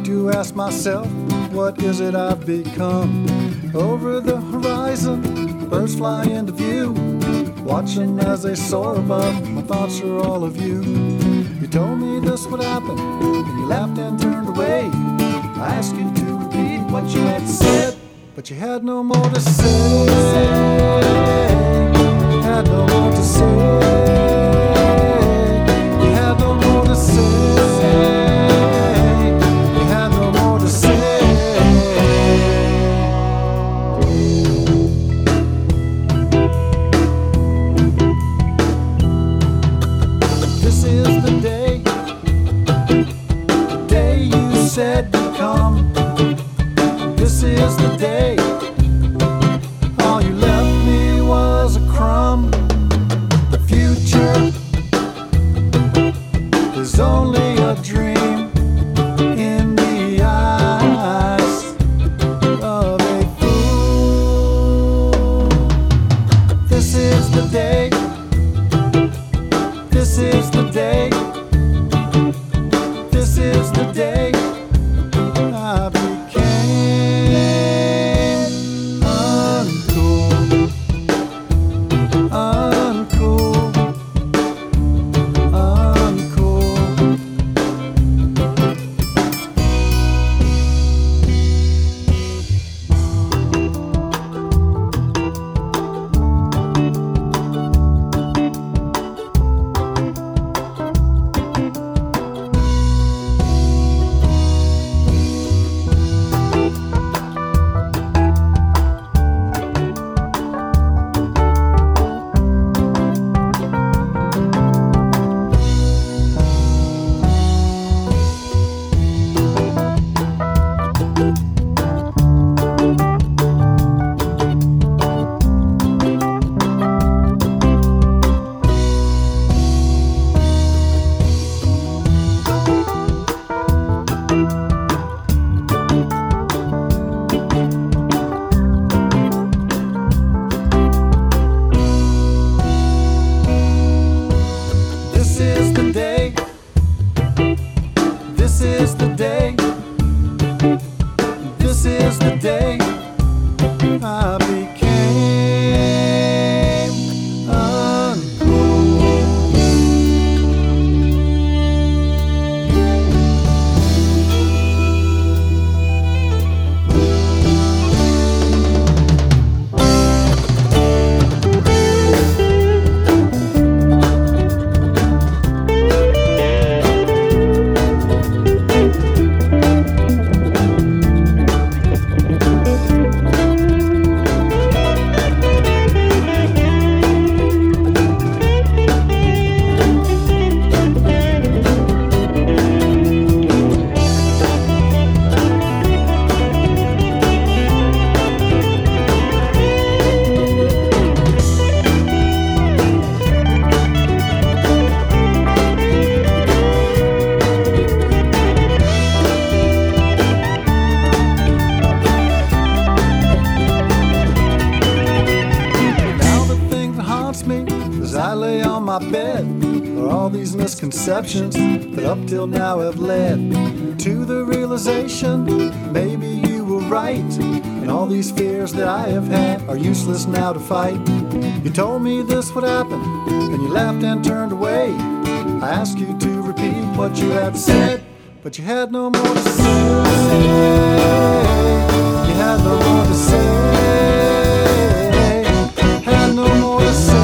have to ask myself, what is it I've become? Over the horizon, birds fly into view. Watching as they soar above, my thoughts are all of you. You told me this would happen, and you laughed and turned away. I asked you to repeat what you had said, but you had no more to say. Had no more to say. You had no more to say. You had no more to say. This is the day you said you'd come. This is the day. All you left me was a crumb. The future is only a dream in the eyes of a fool. This is the day. This is the day. This is the day I became uncool. Uncool. Uncool. This is the day. This is the day I became uncool. As I lay on my bed are all these misconceptions that up till now have led to the realization maybe you were right, and all these fears that I have had are useless now to fight. You told me this would happen, and you laughed and turned away. I asked you to repeat what you had said, but you had no more to say. You had no more to say. Had no more to say.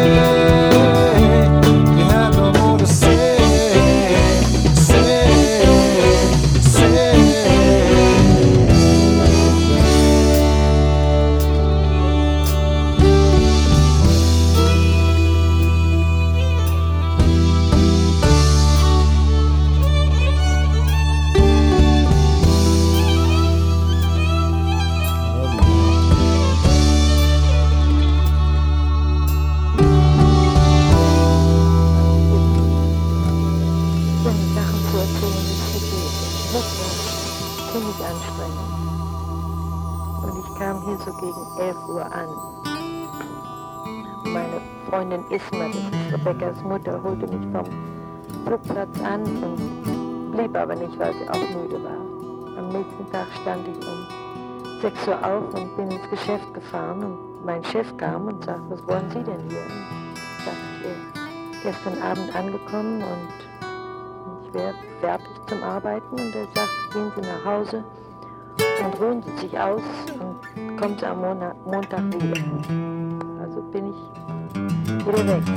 Ziemlich anstrengend. Und ich kam hier so gegen 11 Uhr an. Meine Freundin Isma, das ist Rebekkas Mutter, holte mich vom Flugplatz an und blieb aber nicht, weil sie auch müde war. am nächsten Tag stand ich um 6 Uhr auf und bin ins Geschäft gefahren und mein Chef kam und sagte, was wollen Sie denn hier? Und ich sagte, ich bin gestern Abend angekommen und ich wäre fertig zum Arbeiten und er sagte, gehen Sie nach Hause und ruhen Sie sich aus und kommen Sie am Montag wieder. Also bin ich wieder weg.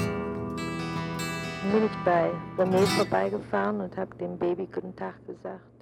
Dann bin ich bei René vorbeigefahren und habe dem Baby guten Tag gesagt.